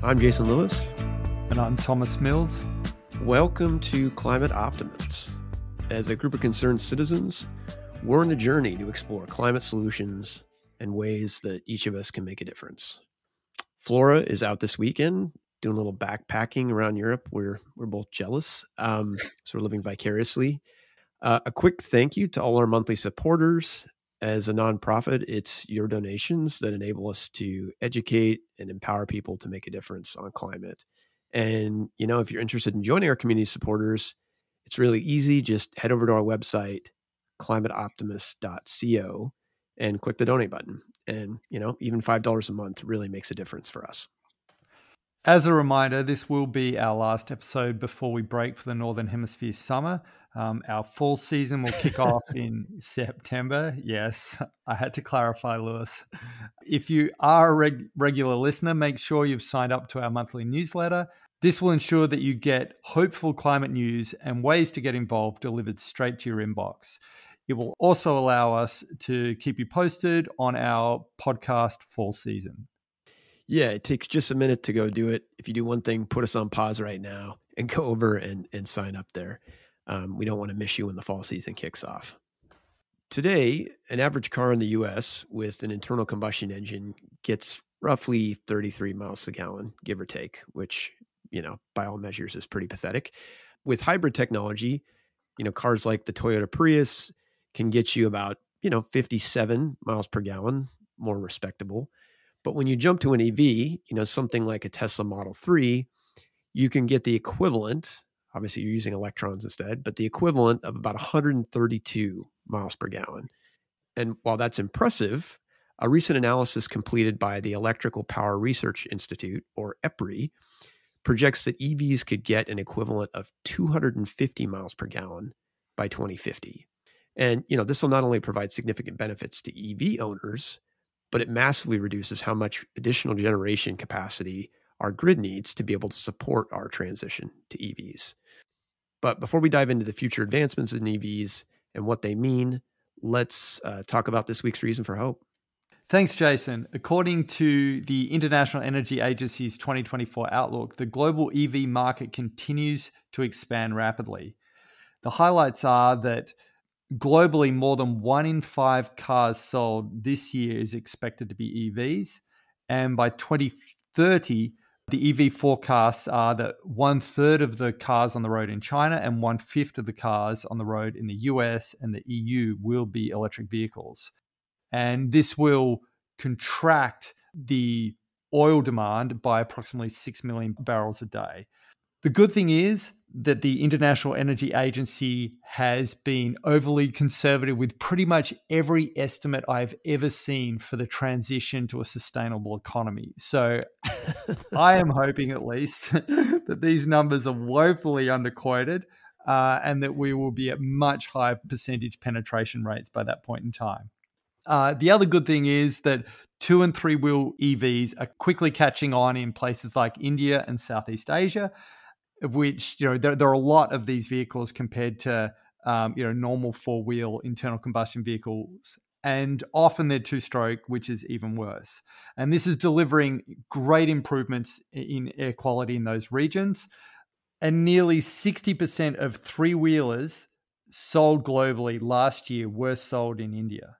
I'm Jason Lewis. And I'm Thomas Mills. Welcome to Climate Optimists. As a group of concerned citizens, we're on a journey to explore climate solutions and ways that each of us can make a difference. Flora is out this weekend doing a little backpacking around Europe. We're both jealous, so we're living vicariously. A quick thank you to all our monthly supporters. As a nonprofit, it's your donations that enable us to educate and empower people to make a difference on climate. And, if you're interested in joining our community supporters, it's really easy. Just head over to our website, climateoptimist.co, and click the donate button. And, even $5 a month really makes a difference for us. As a reminder, this will be our last episode before we break for the Northern Hemisphere summer. Our fall season will kick off in September. Yes, I had to clarify, Lewis. If you are a regular listener, make sure you've signed up to our monthly newsletter. This will ensure that you get hopeful climate news and ways to get involved delivered straight to your inbox. It will also allow us to keep you posted on our podcast fall season. Yeah, it takes just a minute to go do it. If you do one thing, put us on pause right now and go over and sign up there. We don't want to miss you when the fall season kicks off. Today, an average car in the U.S. with an internal combustion engine gets roughly 33 miles a gallon, give or take, which, by all measures is pretty pathetic. With hybrid technology, cars like the Toyota Prius can get you about, 57 miles per gallon, more respectable. But when you jump to an EV, something like a Tesla Model 3, you can get the equivalent. Obviously, you're using electrons instead, but the equivalent of about 132 miles per gallon. And while that's impressive, a recent analysis completed by the Electrical Power Research Institute, or EPRI, projects that EVs could get an equivalent of 250 miles per gallon by 2050. And, this will not only provide significant benefits to EV owners, but it massively reduces how much additional generation capacity our grid needs to be able to support our transition to EVs. But before we dive into the future advancements in EVs and what they mean, let's talk about this week's reason for hope. Thanks, Jason. According to the International Energy Agency's 2024 outlook, the global EV market continues to expand rapidly. The highlights are that globally, more than 1 in 5 cars sold this year is expected to be EVs. And by 2030, the EV forecasts are that 1/3 of the cars on the road in China and 1/5 of the cars on the road in the US and the EU will be electric vehicles. And this will contract the oil demand by approximately 6 million barrels a day. The good thing is that the International Energy Agency has been overly conservative with pretty much every estimate I've ever seen for the transition to a sustainable economy. So I am hoping at least that these numbers are woefully underquoted and that we will be at much higher percentage penetration rates by that point in time. The other good thing is that 2- and 3-wheel EVs are quickly catching on in places like India and Southeast Asia, of which, there are a lot of these vehicles compared to, normal 4-wheel internal combustion vehicles. And often they're 2-stroke, which is even worse. And this is delivering great improvements in air quality in those regions. And nearly 60% of 3-wheelers sold globally last year were sold in India.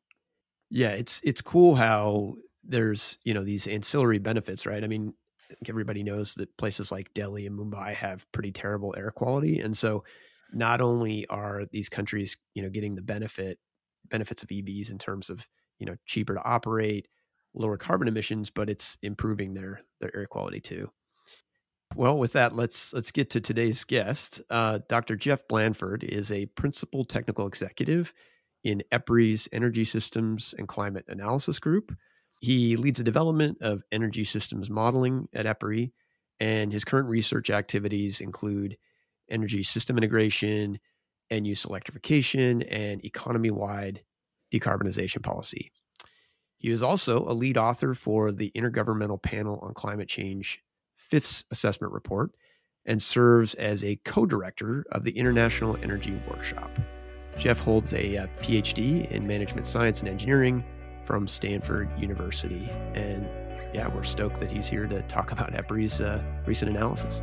Yeah, it's cool how there's, these ancillary benefits, right? I mean, I think everybody knows that places like Delhi and Mumbai have pretty terrible air quality. And so not only are these countries, getting the benefits of EVs in terms of, cheaper to operate, lower carbon emissions, but it's improving their air quality too. Well, with that, let's get to today's guest. Dr. Jeff Blandford is a principal technical executive in EPRI's Energy Systems and Climate Analysis Group. He leads the development of energy systems modeling at EPRI, and his current research activities include energy system integration, end-use electrification, and economy-wide decarbonization policy. He was also a lead author for the Intergovernmental Panel on Climate Change 5th Assessment Report and serves as a co-director of the International Energy Workshop. Jeff holds a PhD in Management Science and Engineering from Stanford University. And yeah, we're stoked that he's here to talk about EPRI's recent analysis.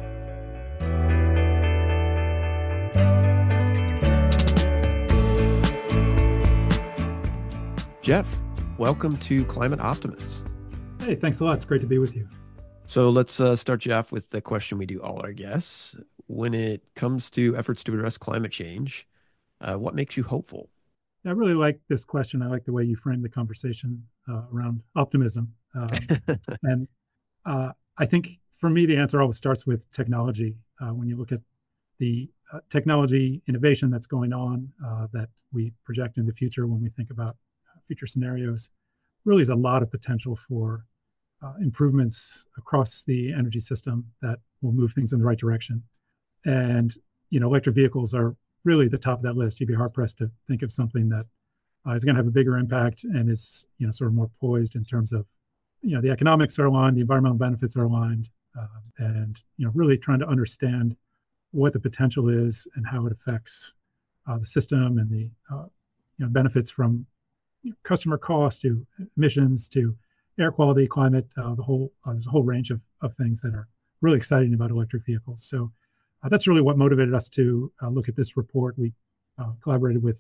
Jeff, welcome to Climate Optimists. Hey, thanks a lot. It's great to be with you. So let's start you off with the question we do all our guests. When it comes to efforts to address climate change, what makes you hopeful? I really like this question. I like the way you framed the conversation around optimism. And I think for me, the answer always starts with technology. When you look at the technology innovation that's going on that we project in the future when we think about future scenarios, really is a lot of potential for improvements across the energy system that will move things in the right direction. And, electric vehicles are really the top of that list. You'd be hard pressed to think of something that is going to have a bigger impact and is, sort of more poised in terms of, the economics are aligned, the environmental benefits are aligned, and, really trying to understand what the potential is and how it affects the system and the, benefits from customer cost to emissions to air quality, climate, there's a whole range of things that are really exciting about electric vehicles. So that's really what motivated us to look at this report. We collaborated with,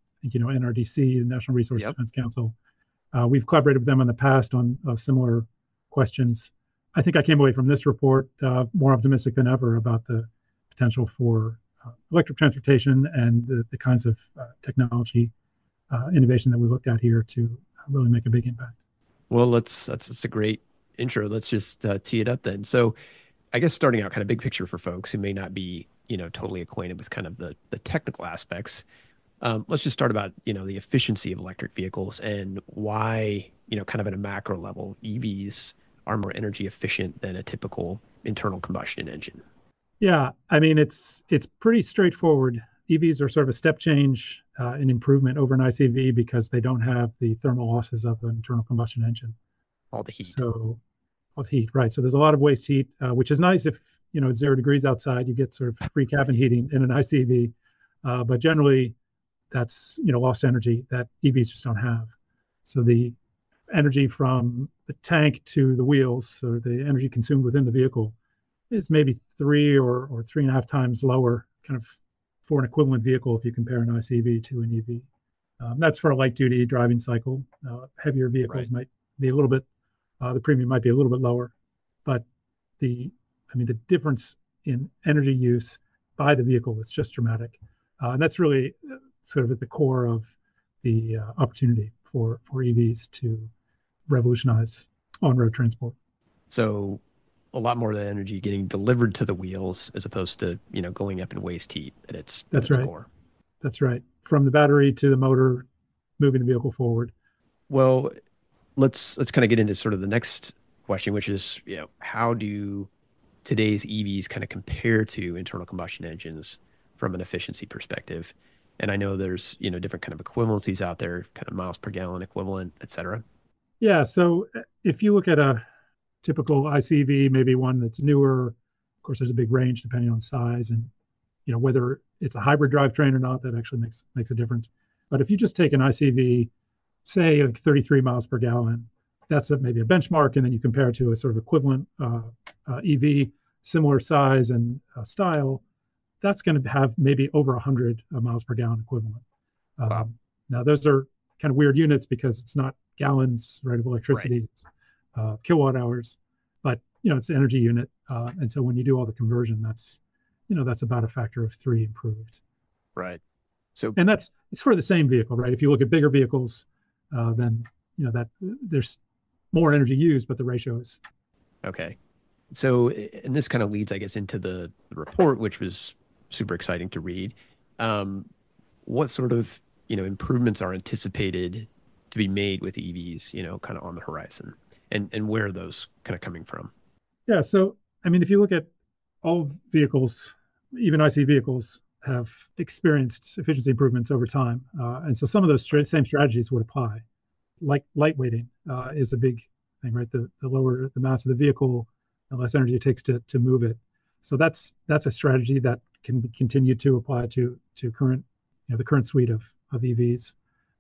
NRDC, the National Resource Defense Council. We've collaborated with them in the past on similar questions. I think I came away from this report more optimistic than ever about the potential for electric transportation and the kinds of technology innovation that we looked at here to really make a big impact. Well, that's a great intro. Let's just tee it up then. So I guess starting out kind of big picture for folks who may not be, totally acquainted with kind of the technical aspects. Let's just start about, the efficiency of electric vehicles and why, kind of at a macro level, EVs are more energy efficient than a typical internal combustion engine. Yeah, I mean, it's pretty straightforward. EVs are sort of a step change in improvement over an ICV because they don't have the thermal losses of an internal combustion engine. All the heat. So, all the heat, right. So there's a lot of waste heat, which is nice if, it's 0 degrees outside, you get sort of free cabin heating in an ICV. But generally, that's, lost energy that EVs just don't have. So the energy from the tank to the wheels, or the energy consumed within the vehicle, is maybe 3 or 3.5 times lower, kind of, for an equivalent vehicle if you compare an ICV to an EV. That's for a light duty driving cycle. Heavier vehicles might be a little bit, the premium might be a little bit lower, but the difference in energy use by the vehicle is just dramatic. And that's really sort of at the core of the opportunity for EVs to revolutionize on-road transport. So a lot more of the energy getting delivered to the wheels as opposed to, going up in waste heat at its core. That's right. From the battery to the motor, moving the vehicle forward. Well, let's kind of get into sort of the next question, which is, how do today's EVs kind of compare to internal combustion engines from an efficiency perspective? And I know there's, different kind of equivalencies out there, kind of miles per gallon equivalent, et cetera. Yeah. So if you look at a typical ICV, maybe one that's newer, of course, there's a big range depending on size and, whether it's a hybrid drivetrain or not, that actually makes a difference. But if you just take an ICV, say like 33 miles per gallon, that's maybe a benchmark, and then you compare it to a sort of equivalent EV, similar size and style, that's going to have maybe over 100 miles per gallon equivalent. Wow. Now, those are kind of weird units because it's not gallons, right, of electricity, it's kilowatt hours, but, it's an energy unit. And so when you do all the conversion, that's about a factor of 3 improved. Right. So, and it's for the same vehicle, right? If you look at bigger vehicles, then, that there's more energy used, but the ratio is. Okay. So, and this kind of leads, I guess, into the report, which was super exciting to read. What sort of, improvements are anticipated to be made with EVs, kind of on the horizon, and where are those kind of coming from? Yeah. So, if you look at all vehicles, even IC vehicles, have experienced efficiency improvements over time. And so some of those same strategies would apply. Like lightweighting is a big thing, right? The lower the mass of the vehicle, the less energy it takes to move it. So that's a strategy that can be continued to apply to current, the current suite of EVs.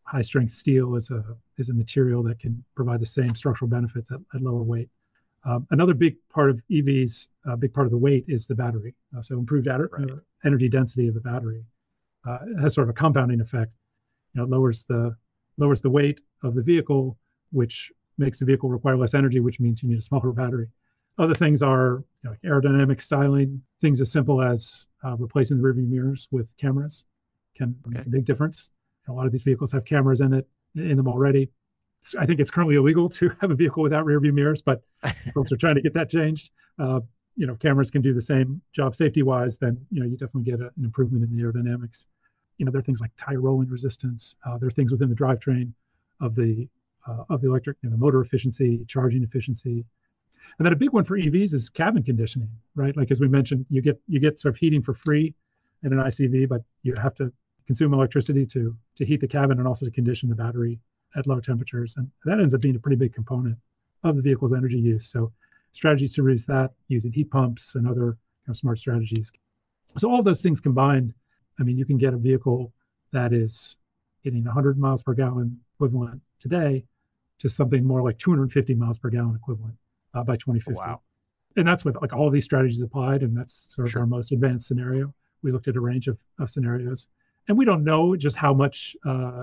high strength steel is a material that can provide the same structural benefits at lower weight. Another big part of EVs, a big part of the weight is the battery. So improved energy density of the battery has sort of a compounding effect. It lowers the weight of the vehicle, which makes the vehicle require less energy, which means you need a smaller battery. Other things are like aerodynamic styling. Things as simple as replacing the rearview mirrors with cameras can make a big difference. A lot of these vehicles have cameras in them already. I think it's currently illegal to have a vehicle without rearview mirrors, but folks are trying to get that changed. Cameras can do the same job safety-wise, then you definitely get an improvement in the aerodynamics. There are things like tire rolling resistance. There are things within the drivetrain of the electric, the motor efficiency, charging efficiency. And then a big one for EVs is cabin conditioning, right? Like as we mentioned, you get sort of heating for free in an ICV, but you have to consume electricity to heat the cabin and also to condition the battery at low temperatures. And that ends up being a pretty big component of the vehicle's energy use. So strategies to reduce that using heat pumps and other smart strategies. So all of those things combined, you can get a vehicle that is getting 100 miles per gallon equivalent today to something more like 250 miles per gallon equivalent by 2050. Wow. And that's with like all these strategies applied, and that's sort of our most advanced scenario. We looked at a range of scenarios, and we don't know just how much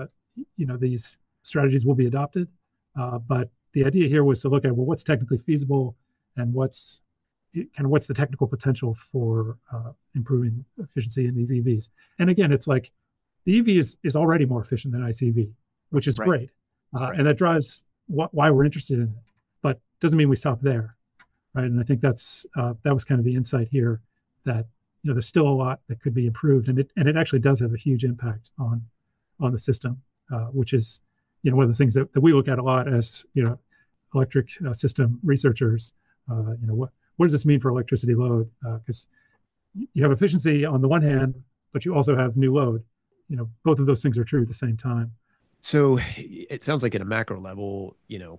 these strategies will be adopted. But the idea here was to look at, well, what's technically feasible and what's the technical potential for improving efficiency in these EVs. And again, it's like the EV is already more efficient than ICV, which is great. And that drives why we're interested in it, but doesn't mean we stop there, right? And I think that was kind of the insight here, that there's still a lot that could be improved, and it actually does have a huge impact on the system, which is one of the things that we look at a lot as electric system researchers. What does this mean for electricity load? Because you have efficiency on the one hand, but you also have new load. Both of those things are true at the same time. So it sounds like at a macro level,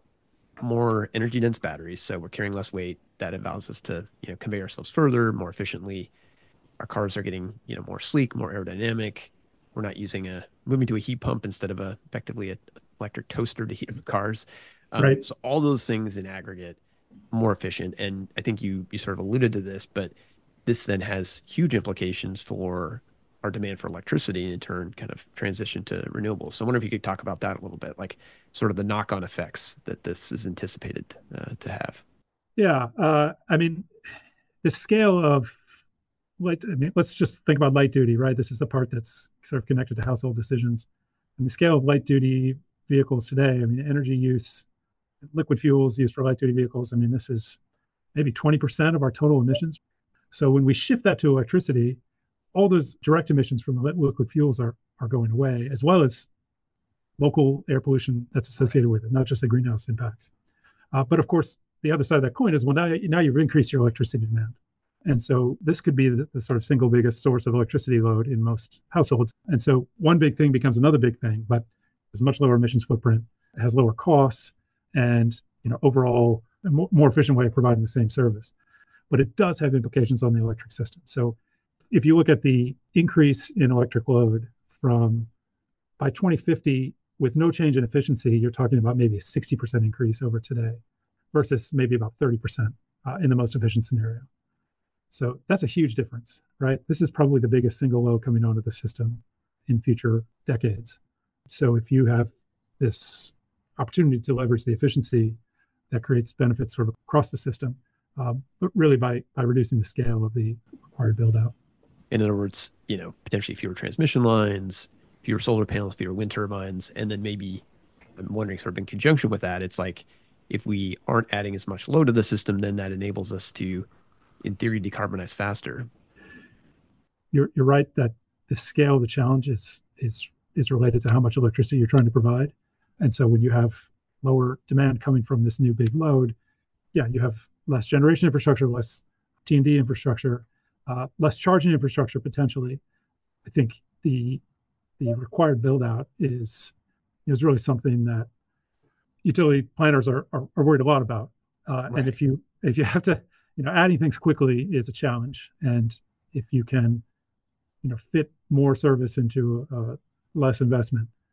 more energy dense batteries. So we're carrying less weight. That allows us to, convey ourselves further, more efficiently. Our cars are getting, more sleek, more aerodynamic. We're not moving to a heat pump instead of effectively an electric toaster to heat the cars. Right. So all those things in aggregate, more efficient. And I think you sort of alluded to this, but this then has huge implications for our demand for electricity, and in turn kind of transition to renewables. So I wonder if you could talk about that a little bit, like sort of the knock-on effects that this is anticipated to have. Yeah. The scale of let's just think about light duty, right? This is the part that's sort of connected to household decisions. And the scale of light duty vehicles today, energy use, liquid fuels used for light duty vehicles, this is maybe 20% of our total emissions. So when we shift that to electricity, all those direct emissions from the liquid fuels are going away, as well as local air pollution that's associated with it, not just the greenhouse impacts. But of course, the other side of that coin is, well, now you've increased your electricity demand. And so this could be the sort of single biggest source of electricity load in most households. And so one big thing becomes another big thing, but it's much lower emissions footprint, it has lower costs, and overall a more efficient way of providing the same service. But it does have implications on the electric system. So if you look at the increase in electric load by 2050, with no change in efficiency, you're talking about maybe a 60% increase over today versus maybe about 30% in the most efficient scenario. So that's a huge difference, right? This is probably the biggest single load coming onto the system in future decades. So if you have this opportunity to leverage the efficiency, that creates benefits sort of across the system, but really by reducing the scale of the required build out. In other words, potentially fewer transmission lines, fewer solar panels, fewer wind turbines, and then maybe, I'm wondering sort of in conjunction with that, it's like if we aren't adding as much load to the system, then that enables us to, in theory, decarbonize faster. You're right that the scale of the challenge is related to how much electricity you're trying to provide. And so when you have lower demand coming from this new big load, you have less generation infrastructure, less T&D infrastructure, less charging infrastructure potentially. I think the required build out is really something that utility planners are worried a lot about. Right. And if you have to, adding things quickly is a challenge. And if you can, fit more service into less investment,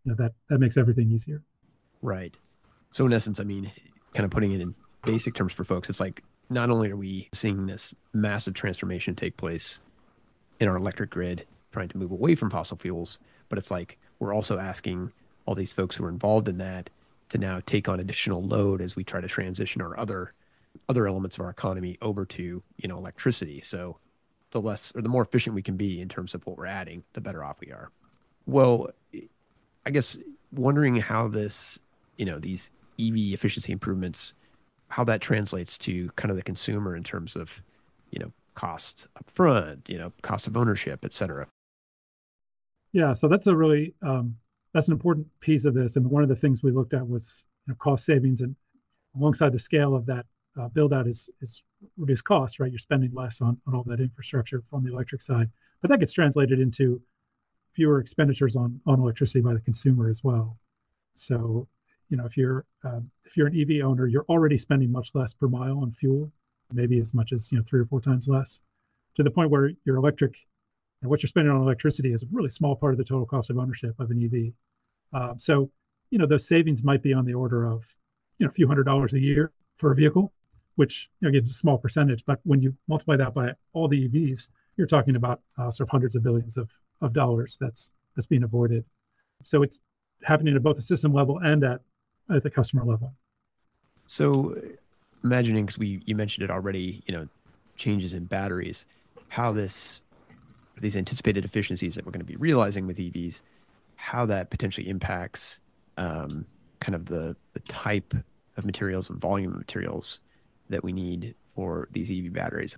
that makes everything easier. Right. So in essence, I mean, kind of putting it in basic terms for folks, it's like not only are we seeing this massive transformation take place in our electric grid, trying to move away from fossil fuels, but it's like we're also asking all these folks who are involved in that to now take on additional load as we try to transition our other elements of our economy over to, electricity. So the less or the more efficient we can be in terms of what we're adding, the better off we are. Well, I guess wondering how these EV efficiency improvements, how that translates to kind of the consumer in terms of, cost upfront, cost of ownership, et cetera. Yeah, so that's a really that's an important piece of this. And one of the things we looked at was cost savings, and alongside the scale of that build out is reduced cost, right? You're spending less on all that infrastructure from the electric side, but that gets translated into fewer expenditures on electricity by the consumer as well. So, if you're an EV owner, you're already spending much less per mile on fuel, maybe as much as 3 or 4 times less, to the point where your electric and what you're spending on electricity is a really small part of the total cost of ownership of an EV. So, those savings might be on the order of a few $100s a year for a vehicle, which gives a small percentage. But when you multiply that by all the EVs, you're talking about sort of hundreds of billions of dollars that's being avoided. So it's happening at both the system level and at the customer level. So imagining, because you mentioned it already, changes in batteries, how these anticipated efficiencies that we're going to be realizing with EVs, how that potentially impacts kind of the type of materials and volume of materials that we need for these EV batteries.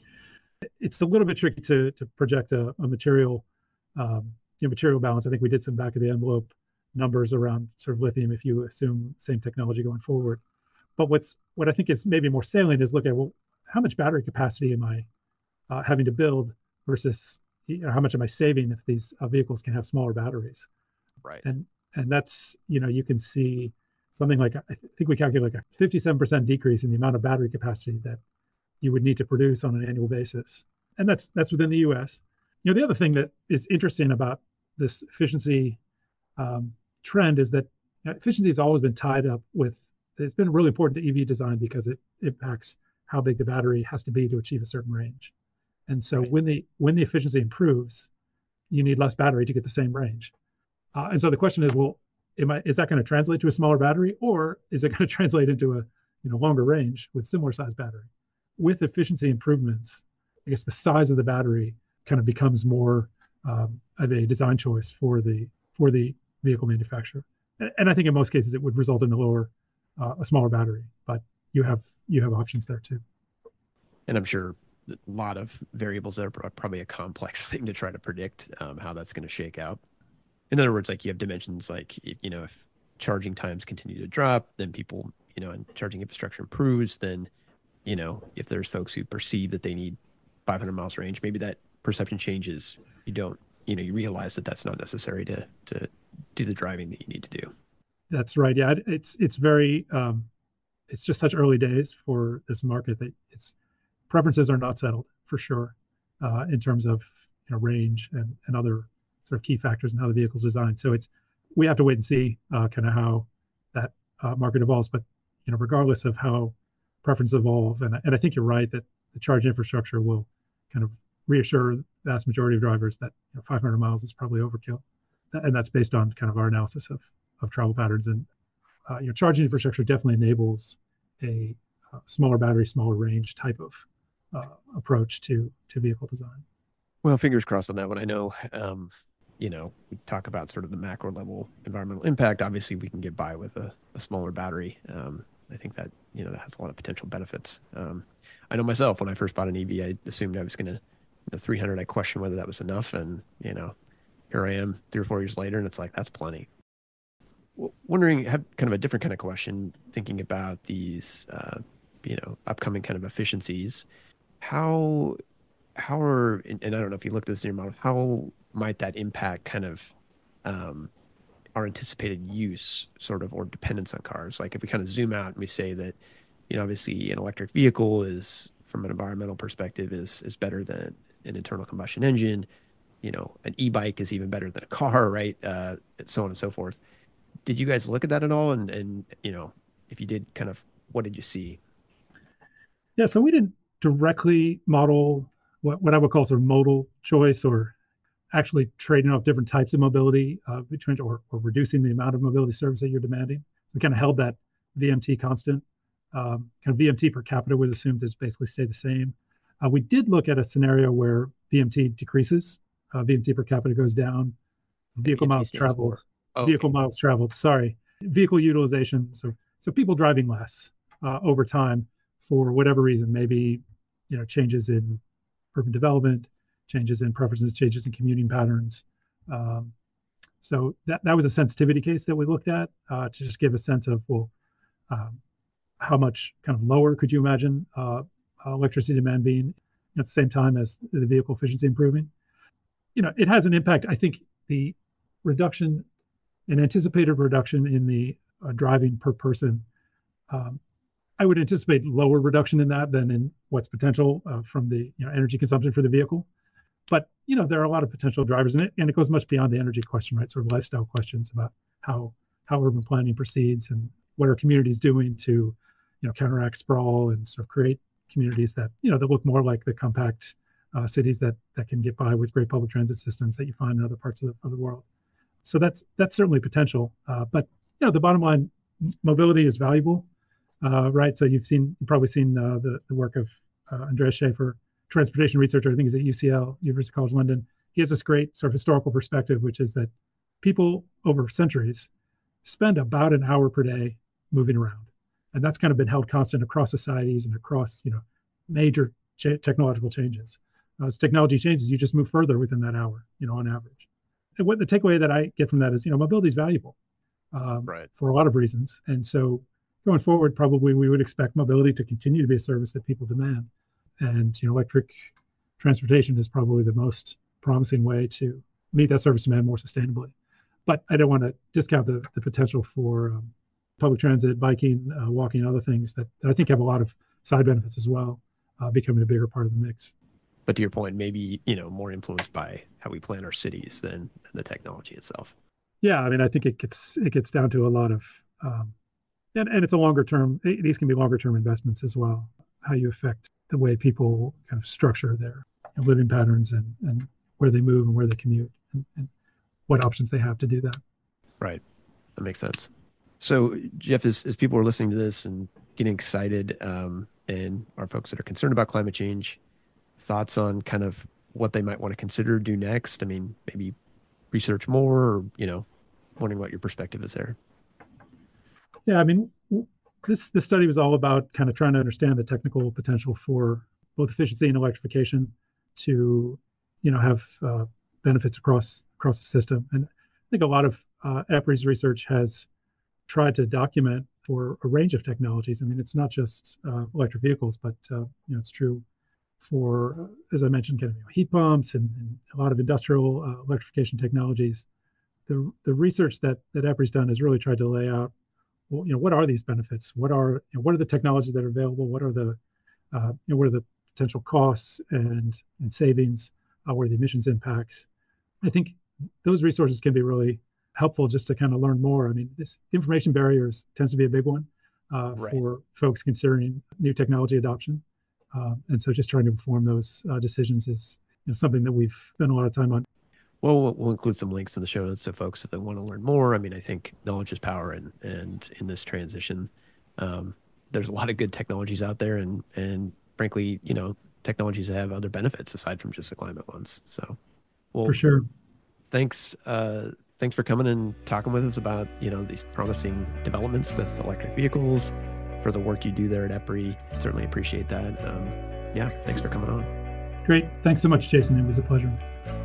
It's a little bit tricky to project a material material balance. I think we did some back of the envelope numbers around sort of lithium if you assume same technology going forward. But what I think is maybe more salient is look at, well, how much battery capacity am I having to build versus how much am I saving if these vehicles can have smaller batteries? Right. And that's you can see something like, I think we calculate like a 57% decrease in the amount of battery capacity that you would need to produce on an annual basis, and that's within the U.S. The other thing that is interesting about this efficiency trend is that efficiency has always been tied up with. It's been really important to EV design because it impacts how big the battery has to be to achieve a certain range. And so when the efficiency improves, you need less battery to get the same range. And so the question is, well, is that going to translate to a smaller battery, or is it going to translate into a longer range with similar size battery? With efficiency improvements, I guess the size of the battery kind of becomes more of a design choice for the vehicle manufacturer. And I think in most cases it would result in a smaller battery, but you have options there too. And I'm sure a lot of variables that are probably a complex thing to try to predict how that's going to shake out. In other words, like you have dimensions like, if charging times continue to drop, then people, and charging infrastructure improves, then, if there's folks who perceive that they need 500 miles range, maybe that perception changes. You realize that that's not necessary to do the driving that you need to do. That's right. Yeah, it's very it's just such early days for this market that its preferences are not settled for sure in terms of range and other sort of key factors in how the vehicle's designed. So we have to wait and see kind of how that market evolves. But regardless of how preferences evolve, and I think you're right that the charge infrastructure will kind of reassure the vast majority of drivers that 500 miles is probably overkill, and that's based on kind of our analysis of travel patterns. And charging infrastructure definitely enables a smaller battery, smaller range type of approach to vehicle design. Well, fingers crossed on that one. I know, we talk about sort of the macro level environmental impact. Obviously, we can get by with a smaller battery. I think that, that has a lot of potential benefits. I know myself, when I first bought an EV, I assumed I was going to, 300, I questioned whether that was enough. And, here I am 3 or 4 years later, and it's like, that's plenty. Wondering, have kind of a different kind of question, thinking about these, upcoming kind of efficiencies. How are, and I don't know if you looked at this in your model, how might that impact kind of our anticipated use sort of, or dependence on cars? Like if we kind of zoom out and we say that, obviously an electric vehicle is, from an environmental perspective, is better than an internal combustion engine. an e-bike is even better than a car, right? So on and so forth. Did you guys look at that at all? And if you did, kind of, what did you see? Yeah, so we didn't directly model what I would call sort of modal choice, or actually trading off different types of mobility between, or reducing the amount of mobility service that you're demanding. So we kind of held that VMT constant. Kind of VMT per capita was assumed to basically stay the same. We did look at a scenario where VMT decreases, VMT per capita goes down, vehicle VMT miles stands traveled, for. Oh, vehicle okay. miles traveled. Sorry, vehicle utilization. So people driving less over time for whatever reason, maybe changes in urban development, changes in preferences, changes in commuting patterns. Um, so that was a sensitivity case that we looked at to just give a sense of, well, um, how much kind of lower could you imagine electricity demand being at the same time as the vehicle efficiency improving? It has an impact. I think the reduction, an anticipated reduction in the driving per person, um, I would anticipate lower reduction in that than in what's potential from the energy consumption for the vehicle. But there are a lot of potential drivers in it, and it goes much beyond the energy question, right? Sort of lifestyle questions about how urban planning proceeds and what are communities doing to counteract sprawl and sort of create communities that that look more like the compact cities that can get by with great public transit systems that you find in other parts of the world. So that's certainly potential. But the bottom line, mobility is valuable, right? So you've probably seen the work of Andreas Schaefer, transportation researcher. I think he's at UCL, University College London. He has this great sort of historical perspective, which is that people over centuries spend about an hour per day moving around, and that's kind of been held constant across societies and across major technological changes. As technology changes, you just move further within that hour, on average. And what the takeaway that I get from that is, mobility is valuable Right. for a lot of reasons. And so going forward, probably we would expect mobility to continue to be a service that people demand. And electric transportation is probably the most promising way to meet that service demand more sustainably. But I don't want to discount the potential for public transit, biking, walking, other things that I think have a lot of side benefits as well, becoming a bigger part of the mix. But to your point, maybe, more influenced by how we plan our cities than the technology itself. Yeah, I mean, I think it gets down to a lot of, and it's a longer term. These can be longer term investments as well. How you affect the way people kind of structure their living patterns and where they move and where they commute and what options they have to do that. Right. That makes sense. So, Jeff, as people are listening to this and getting excited, and our folks that are concerned about climate change, thoughts on kind of what they might want to consider do next? I mean, maybe research more, or, wondering what your perspective is there. Yeah, I mean, this study was all about kind of trying to understand the technical potential for both efficiency and electrification to, have benefits across the system. And I think a lot of EPRI's research has tried to document for a range of technologies. I mean, it's not just electric vehicles, but it's true for, as I mentioned, kind of heat pumps and a lot of industrial electrification technologies. The research that EPRI's done has really tried to lay out, well, what are these benefits? What are the technologies that are available? What are the potential costs and savings? What are the emissions impacts? I think those resources can be really helpful just to kind of learn more. I mean, this information barriers tends to be a big one Right. for folks considering new technology adoption. And so just trying to inform those decisions is something that we've spent a lot of time on. Well, we'll include some links in the show notes so folks, if they want to learn more. I mean, I think knowledge is power, and in this transition, there's a lot of good technologies out there, and frankly, technologies that have other benefits aside from just the climate ones. So, well, For sure. thanks for coming and talking with us about these promising developments with electric vehicles, for the work you do there at EPRI. Certainly appreciate that. Yeah, thanks for coming on. Great. Thanks so much, Jason. It was a pleasure.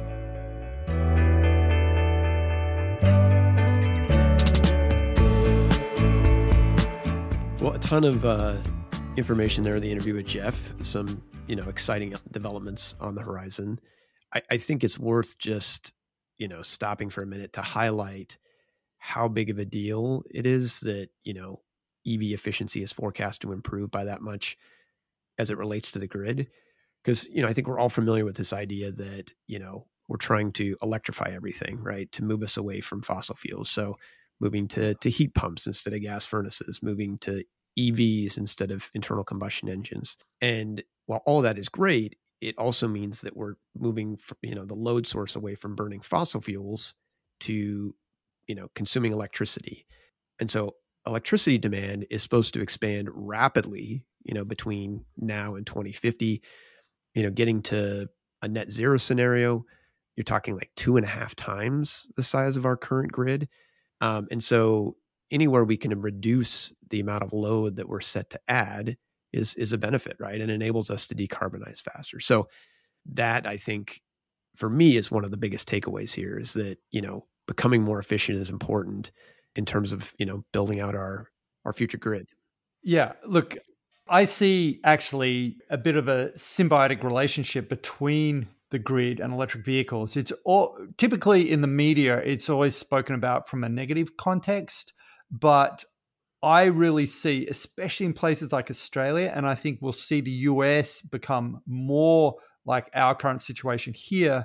Well, a ton of information there in the interview with Jeff. Some exciting developments on the horizon. I think it's worth just stopping for a minute to highlight how big of a deal it is that EV efficiency is forecast to improve by that much as it relates to the grid. Because I think we're all familiar with this idea that we're trying to electrify everything, right? To move us away from fossil fuels. So moving to heat pumps instead of gas furnaces, moving to EVs instead of internal combustion engines. And while all that is great, it also means that we're moving the load source away from burning fossil fuels to, consuming electricity. And so electricity demand is supposed to expand rapidly, between now and 2050, getting to a net zero scenario. You're talking like 2.5 times the size of our current grid. And so anywhere we can reduce the amount of load that we're set to add is a benefit, right? And enables us to decarbonize faster. So that, I think, for me, is one of the biggest takeaways here, is that, becoming more efficient is important in terms of, building out our future grid. Yeah, look, I see actually a bit of a symbiotic relationship between the grid and electric vehicles. It's typically in the media, it's always spoken about from a negative context, but I really see, especially in places like Australia, and I think we'll see the US become more like our current situation here,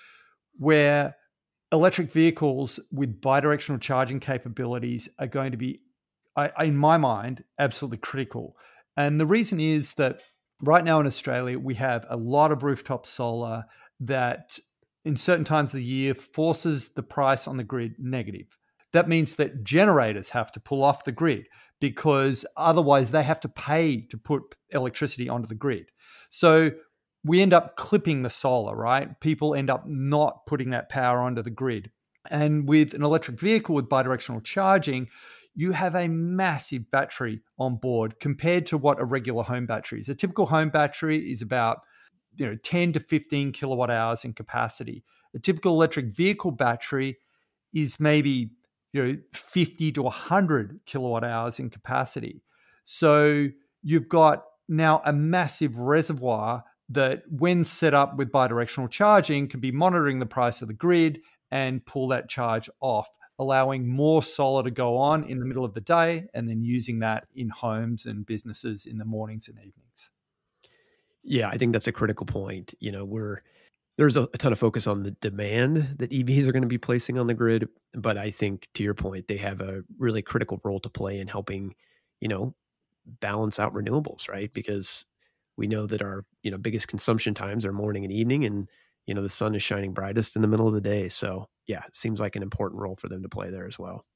where electric vehicles with bidirectional charging capabilities are going to be, in my mind, absolutely critical. And the reason is that right now in Australia, we have a lot of rooftop solar that in certain times of the year forces the price on the grid negative. That means that generators have to pull off the grid because otherwise they have to pay to put electricity onto the grid. So we end up clipping the solar, right? People end up not putting that power onto the grid. And with an electric vehicle with bidirectional charging, you have a massive battery on board compared to what a regular home battery is. A typical home battery is about 10 to 15 kilowatt hours in capacity. A typical electric vehicle battery is maybe 50 to 100 kilowatt hours in capacity. So you've got now a massive reservoir that, when set up with bidirectional charging, can be monitoring the price of the grid and pull that charge off, allowing more solar to go on in the middle of the day and then using that in homes and businesses in the mornings and evenings. Yeah, I think that's a critical point. There's a ton of focus on the demand that EVs are going to be placing on the grid, but I think, to your point, they have a really critical role to play in helping, balance out renewables, right? Because we know that our, biggest consumption times are morning and evening, and, the sun is shining brightest in the middle of the day. So yeah, it seems like an important role for them to play there as well.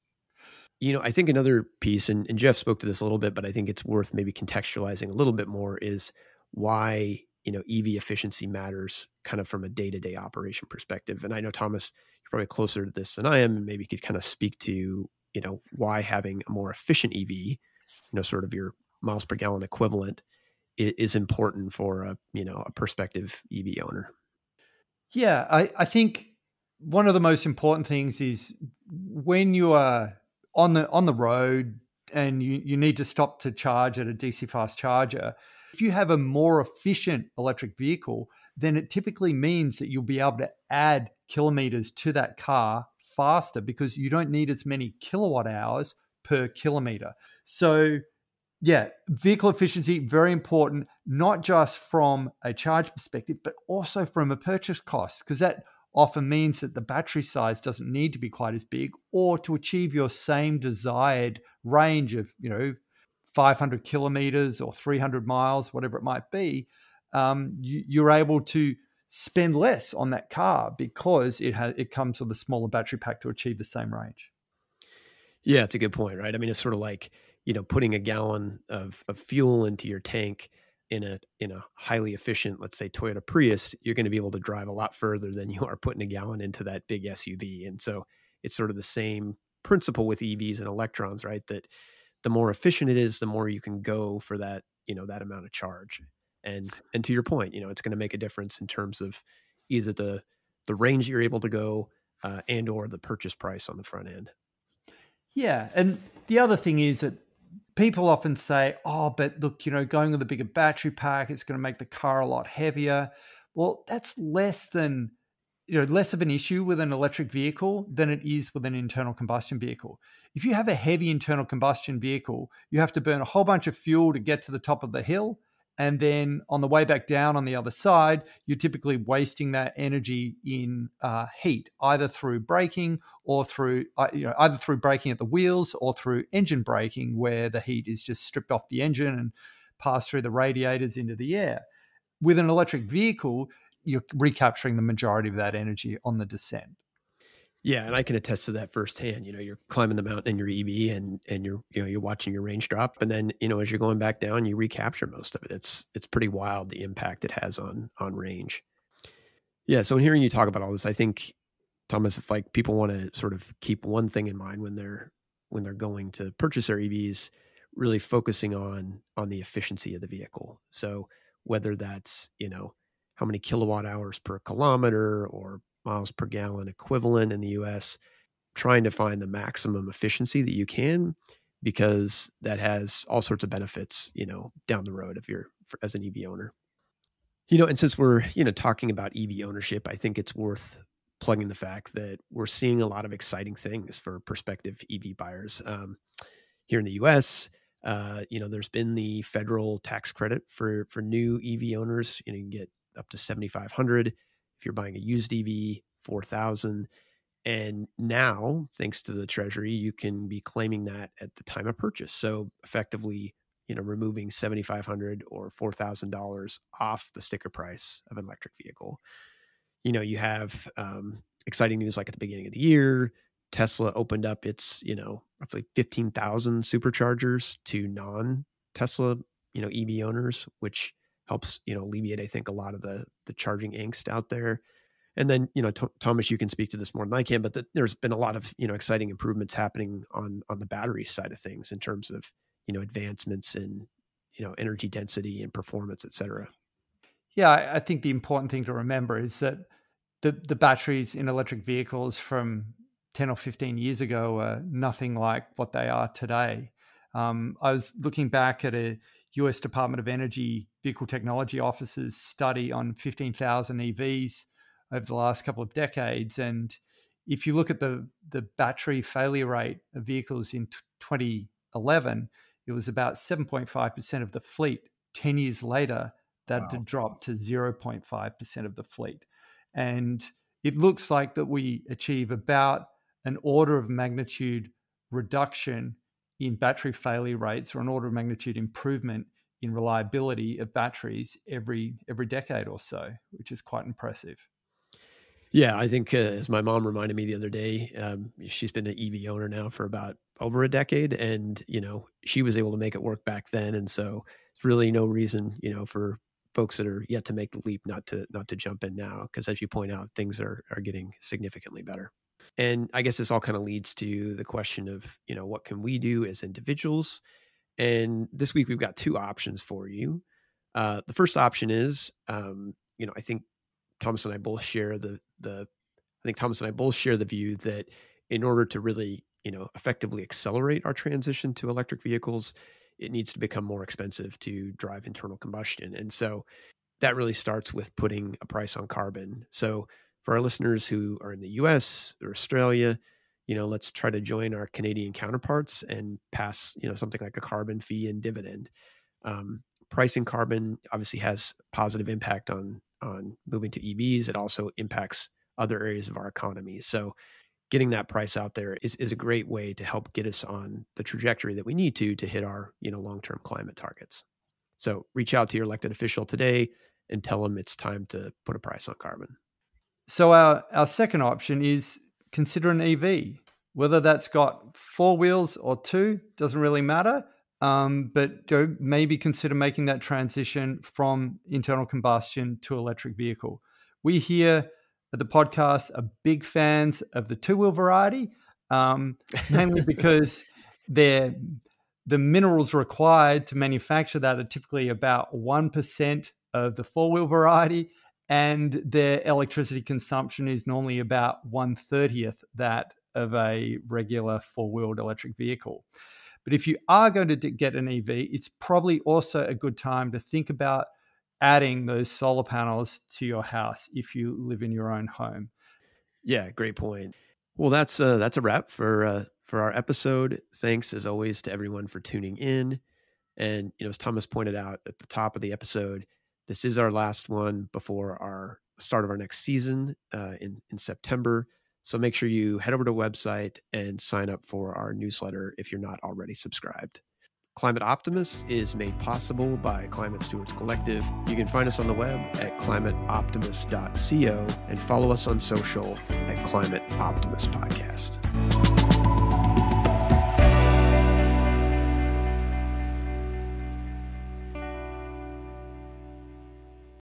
I think another piece, and Jeff spoke to this a little bit, but I think it's worth maybe contextualizing a little bit more, is why, EV efficiency matters kind of from a day-to-day operation perspective. And I know, Thomas, you're probably closer to this than I am, and maybe you could kind of speak to, why having a more efficient EV, sort of your miles per gallon equivalent, is important for a prospective EV owner. Yeah, I think one of the most important things is when you are on the road and you need to stop to charge at a DC fast charger, if you have a more efficient electric vehicle, then it typically means that you'll be able to add kilometers to that car faster because you don't need as many kilowatt hours per kilometer. So yeah, vehicle efficiency, very important, not just from a charge perspective, but also from a purchase cost, because that often means that the battery size doesn't need to be quite as big, or to achieve your same desired range of, 500 kilometers or 300 miles, whatever it might be, you're able to spend less on that car because it comes with a smaller battery pack to achieve the same range. Yeah, it's a good point, right? I mean, it's sort of like, putting a gallon of fuel into your tank in a highly efficient, let's say Toyota Prius, you're going to be able to drive a lot further than you are putting a gallon into that big SUV. And so it's sort of the same principle with EVs and electrons, right? That the more efficient it is, the more you can go for that, that amount of charge. And to your point, it's going to make a difference in terms of either the range you're able to go and or the purchase price on the front end. Yeah. And the other thing is that people often say, oh, but look, going with a bigger battery pack, it's going to make the car a lot heavier. Well, that's less of an issue with an electric vehicle than it is with an internal combustion vehicle. If you have a heavy internal combustion vehicle, you have to burn a whole bunch of fuel to get to the top of the hill. And then on the way back down on the other side, you're typically wasting that energy in heat, either through braking or through either through braking at the wheels or through engine braking, where the heat is just stripped off the engine and passed through the radiators into the air. With an electric vehicle, you're recapturing the majority of that energy on the descent. Yeah, and I can attest to that firsthand. You're climbing the mountain in your EV, and you're watching your range drop, and then as you're going back down, you recapture most of it. It's pretty wild the impact it has on range. Yeah, so in hearing you talk about all this, I think, Thomas, if like people want to sort of keep one thing in mind when they're going to purchase their EVs, really focusing on the efficiency of the vehicle. So whether that's how many kilowatt hours per kilometer or miles per gallon equivalent in the US, trying to find the maximum efficiency that you can, because that has all sorts of benefits, down the road as an EV owner. And since we're, talking about EV ownership, I think it's worth plugging the fact that we're seeing a lot of exciting things for prospective EV buyers. Here in the US, there's been the federal tax credit for new EV owners. You can get up to $7,500. If you're buying a used EV, $4,000. And now, thanks to the Treasury, you can be claiming that at the time of purchase. So effectively, removing $7,500 or $4,000 off the sticker price of an electric vehicle. You have exciting news like at the beginning of the year. Tesla opened up its, roughly 15,000 superchargers to non-Tesla, EV owners, which helps, alleviate, I think, a lot of the charging angst out there. And then, Thomas, you can speak to this more than I can, but there's been a lot of, exciting improvements happening on the battery side of things in terms of, advancements in, energy density and performance, et cetera. Yeah, I think the important thing to remember is that the batteries in electric vehicles from 10 or 15 years ago are nothing like what they are today. I was looking back at a US Department of Energy Vehicle Technology Office's study on 15,000 EVs over the last couple of decades. And if you look at the battery failure rate of vehicles in 2011, it was about 7.5% of the fleet. 10 years later, that had dropped to 0.5% of the fleet. And it looks like that we achieve about an order of magnitude reduction in battery failure rates, or an order of magnitude improvement in reliability of batteries every decade or so, which is quite impressive. Yeah, I think as my mom reminded me the other day, she's been an EV owner now for about over a decade, and she was able to make it work back then, and so it's really no reason for folks that are yet to make the leap not to jump in now, because as you point out, things are getting significantly better. And I guess this all kind of leads to the question of what can we do as individuals? And this week we've got two options for you. The first option is, I think Thomas and I both share the view that in order to really, effectively accelerate our transition to electric vehicles, it needs to become more expensive to drive internal combustion. And so that really starts with putting a price on carbon. So for our listeners who are in the US or Australia, let's try to join our Canadian counterparts and pass, something like a carbon fee and dividend. Pricing carbon obviously has positive impact on moving to EVs. It also impacts other areas of our economy. So getting that price out there is a great way to help get us on the trajectory that we need to hit our, long-term climate targets. So reach out to your elected official today and tell them it's time to put a price on carbon. So our second option is consider an EV. Whether that's got 4 wheels or 2, doesn't really matter. But maybe consider making that transition from internal combustion to electric vehicle. We here at the podcast are big fans of the 2-wheel variety, mainly because the minerals required to manufacture that are typically about 1% of the 4-wheel variety, and their electricity consumption is normally about 1/30th that of a regular 4-wheeled electric vehicle. But if you are going to get an EV, it's probably also a good time to think about adding those solar panels to your house if you live in your own home. Yeah, great point. Well, that's a wrap for our episode. Thanks as always to everyone for tuning in. And, as Thomas pointed out at the top of the episode, this is our last one before our start of our next season in September. So make sure you head over to the website and sign up for our newsletter if you're not already subscribed. Climate Optimists is made possible by Climate Stewards Collective. You can find us on the web at climateoptimist.co and follow us on social at Climate Optimist Podcast.